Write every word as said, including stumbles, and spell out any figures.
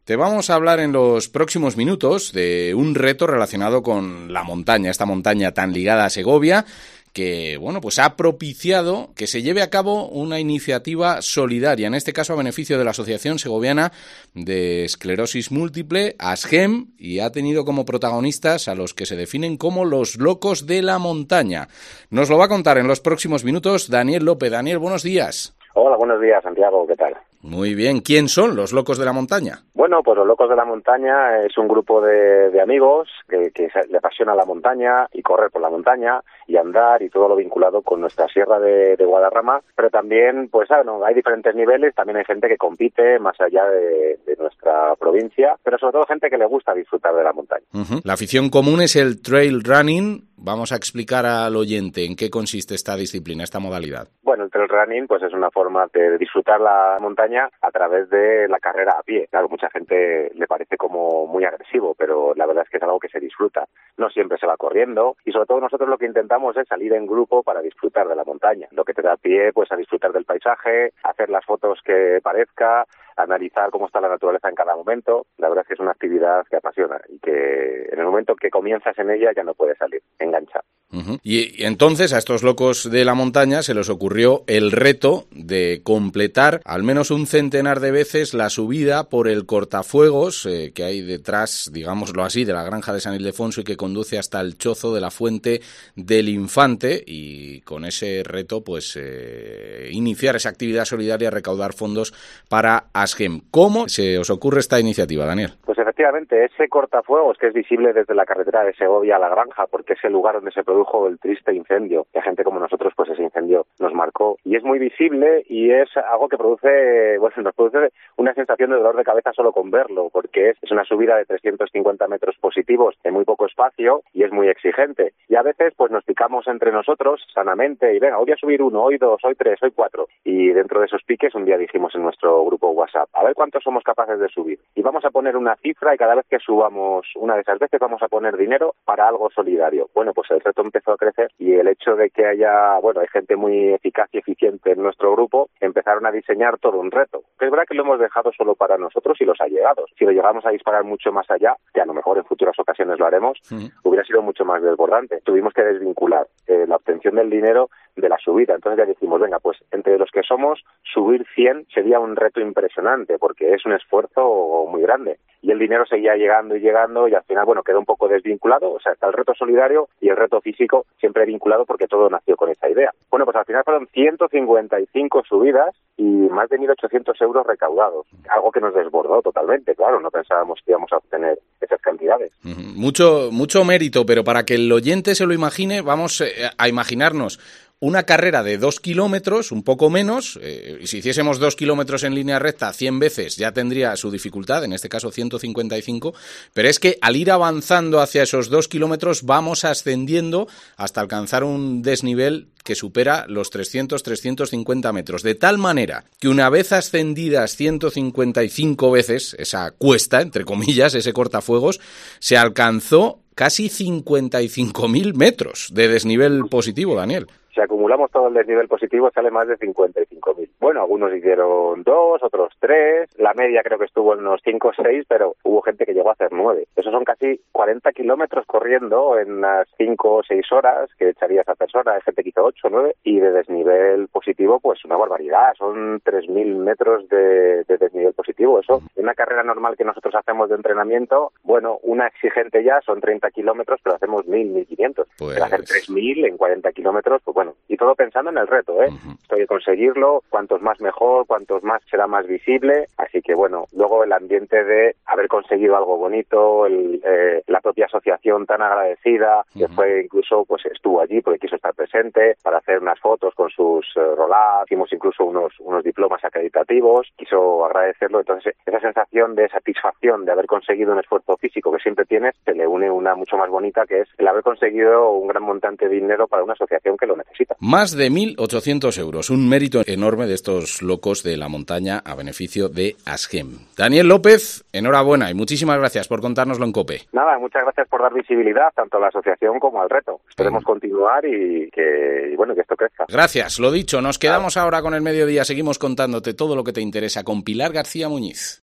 Te vamos a hablar en los próximos minutos de un reto relacionado con la montaña, esta montaña tan ligada a Segovia, que bueno, pues ha propiciado que se lleve a cabo una iniciativa solidaria, en este caso a beneficio de la Asociación Segoviana de Esclerosis Múltiple, ASGEM, y ha tenido como protagonistas a los que se definen como los locos de la montaña. Nos lo va a contar en los próximos minutos Daniel López. Daniel, buenos días. Hola, buenos días, Santiago, ¿qué tal? Muy bien. ¿Quién son los locos de la montaña? Bueno, pues los locos de la montaña es un grupo de, de amigos que, que le apasiona la montaña y correr por la montaña y andar y todo lo vinculado con nuestra sierra de, de Guadarrama, pero también, pues bueno, hay diferentes niveles, también hay gente que compite más allá de, de nuestra provincia, pero sobre todo gente que le gusta disfrutar de la montaña. Uh-huh. La afición común es el trail running. Vamos a explicar al oyente en qué consiste esta disciplina, esta modalidad. Bueno, el trail running pues es una forma de disfrutar la montaña a través de la carrera a pie. Claro, mucha gente le parece como muy agresivo, pero la verdad es que es algo que se disfruta. No siempre se va corriendo y sobre todo nosotros lo que intentamos es salir en grupo para disfrutar de la montaña. Lo que te da pie pues a disfrutar del paisaje, hacer las fotos que parezca, analizar cómo está la naturaleza en cada momento. La verdad es que es una actividad que apasiona y que en el momento que comienzas en ella ya no puedes salir, engancha. Uh-huh. Y, y entonces a estos locos de la montaña se les ocurrió el reto de completar al menos un centenar de veces la subida por el cortafuegos eh, que hay detrás, digámoslo así, de la granja de San Ildefonso y que conduce hasta el chozo de la Fuente del Infante, y con ese reto pues eh, iniciar esa actividad solidaria, recaudar fondos para ASGEM. ¿Cómo se os ocurre esta iniciativa, Daniel? Pues efectivamente, ese cortafuegos que es visible desde la carretera de Segovia a la granja, porque es el lugar donde se produjo el triste incendio, que a gente como nosotros pues ese incendio nos marcó, y es muy visible y es algo que produce, bueno, nos produce una sensación de dolor de cabeza solo con verlo, porque es, es una subida de trescientos cincuenta metros positivos en muy poco espacio y es muy exigente, y a veces pues nos picamos entre nosotros sanamente y venga, hoy voy a subir uno, hoy dos, hoy tres, hoy cuatro, y dentro de esos piques un día dijimos en nuestro grupo WhatsApp, a ver cuántos somos capaces de subir, y vamos a poner una cifra y cada vez que subamos una de esas veces vamos a poner dinero para algo solidario. Bueno, pues el reto empezó a crecer y el hecho de que haya, bueno, hay gente muy eficaz y eficiente en nuestro grupo, empezaron a diseñar todo un reto. Es verdad que lo hemos dejado solo para nosotros y los allegados. Si lo llegamos a disparar mucho más allá, que a lo mejor en futuras ocasiones lo haremos, sí, hubiera sido mucho más desbordante. Tuvimos que desvincular eh, la obtención del dinero de la subida. Entonces ya decimos, venga, pues entre los que somos, subir cien sería un reto impresionante porque es un esfuerzo muy grande. Y el dinero seguía llegando y llegando y al final, bueno, quedó un poco desvinculado. O sea, está el reto solidario y el reto físico siempre vinculado porque todo nació con esa idea. Bueno, pues al final fueron ciento cincuenta y cinco subidas y más de mil ochocientos euros recaudados. Algo que nos desbordó totalmente, claro. No pensábamos que íbamos a obtener esas cantidades. Uh-huh. Mucho, mucho mérito, pero para que el oyente se lo imagine, vamos a imaginarnos una carrera de dos kilómetros, un poco menos, eh, y si hiciésemos dos kilómetros en línea recta cien veces ya tendría su dificultad, en este caso ciento cincuenta y cinco, pero es que al ir avanzando hacia esos dos kilómetros vamos ascendiendo hasta alcanzar un desnivel que supera los trescientos, trescientos cincuenta metros, de tal manera que una vez ascendidas ciento cincuenta y cinco veces, esa cuesta, entre comillas, ese cortafuegos, se alcanzó casi cincuenta y cinco mil metros de desnivel positivo, Daniel. Si acumulamos todo el desnivel positivo sale más de cincuenta y cinco mil. Bueno, algunos hicieron dos, otros tres, la media creo que estuvo en unos cinco o seis, pero hubo gente que llegó a hacer nueve. Esos son casi cuarenta kilómetros corriendo en unas cinco o seis horas que echaría esa persona. Hay gente que hizo ocho, nueve, y de desnivel positivo pues una barbaridad, son tres mil metros de, de desnivel positivo. Eso, en una carrera normal que nosotros hacemos de entrenamiento, bueno, una exigente ya son treinta kilómetros, pero hacemos mil, mil quinientos. Pues... Pero hacer tres mil en cuarenta kilómetros, pues bueno, y todo pensando en el reto, ¿eh? Uh-huh. Esto hay que conseguirlo, cuantos más mejor, cuantos más será más visible, así que bueno, luego el ambiente de haber conseguido algo bonito, el, eh, la propia asociación tan agradecida, uh-huh, que fue incluso, pues estuvo allí porque quiso estar presente para hacer unas fotos con sus uh, roll-ups, hicimos incluso unos, unos diplomas acreditativos, quiso agradecerlo, entonces esa sensación de satisfacción de haber conseguido un esfuerzo físico que siempre tienes, se le une una mucho más bonita que es el haber conseguido un gran montante de dinero para una asociación que lo necesita. Más de mil ochocientos euros, un mérito enorme de estos locos de la montaña a beneficio de ASGEM. Daniel López, enhorabuena y muchísimas gracias por contárnoslo en COPE. Nada, muchas gracias por dar visibilidad tanto a la asociación como al reto. Esperemos sí. continuar y que, y bueno, que esto crezca. Gracias, lo dicho, nos quedamos ahora con el mediodía, seguimos contándote todo lo que te interesa con Pilar García Muñiz.